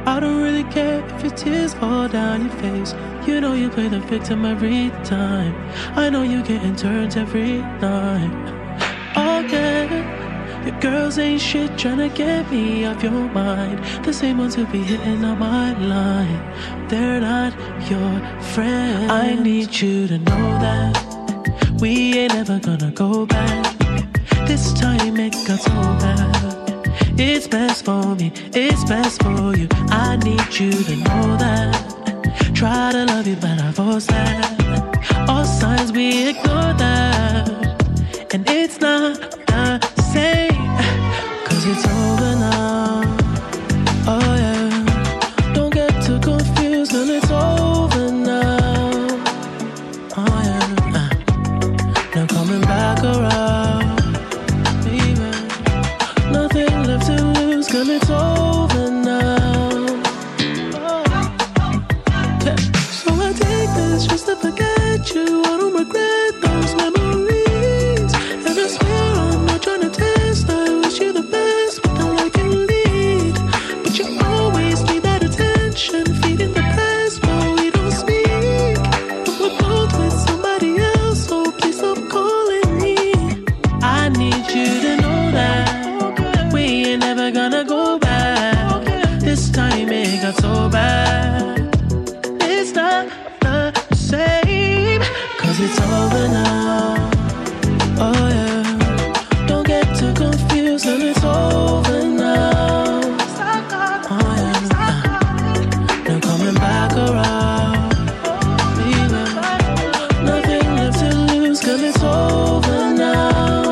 I don't really care if your tears fall down your face. You know you play the victim every time. I know you getting turns every night. Again, your girls ain't shit tryna get me off your mind. The same ones who be hitting on my line. They're not your friend. I need you to know that we ain't ever gonna go back. This time it got so bad. It's best for me, it's best for you. I need you to know that. Try to love you, but I force that. All signs we ignore that. And it's not the same, 'cause it's over now. Oh yeah. Don't get too confused, girl, it's over now. Oh yeah. Now coming back around, baby. Nothing left to lose, girl, it's over now. Oh. Yeah. So I take this just to forget you. I don't regret those memories. And I swear I'm not trying to test. I wish you the best, but all I can lead. But you always need that attention, feeding the past, but we don't speak. But we're both with somebody else, so please stop calling me. I need you to know that we ain't never gonna go back. This time it got so bad. It's not the same, 'cause it's over now. Oh yeah. Don't get too confused, and it's over now. Oh yeah. Now coming back around, baby. Nothing left to lose, 'cause it's over now.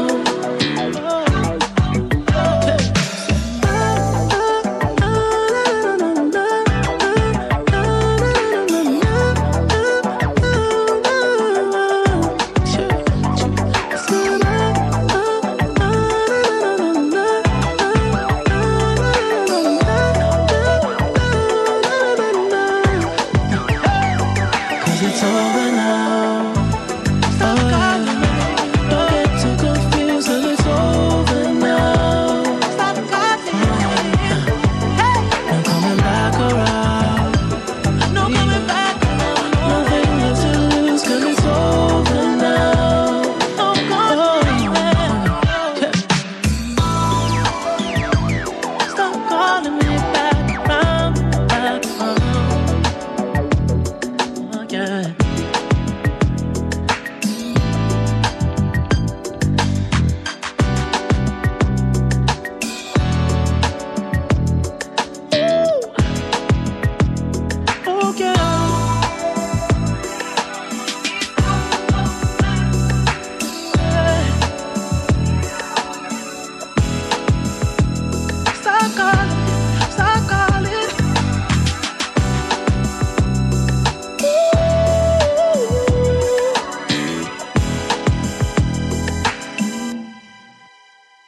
It's over now. Oh yeah. Don't get too confused, and it's over now. Oh yeah. I'm coming back around. No coming back around. Nothing left to lose, 'cause it's over now. Oh yeah. Stop calling me back.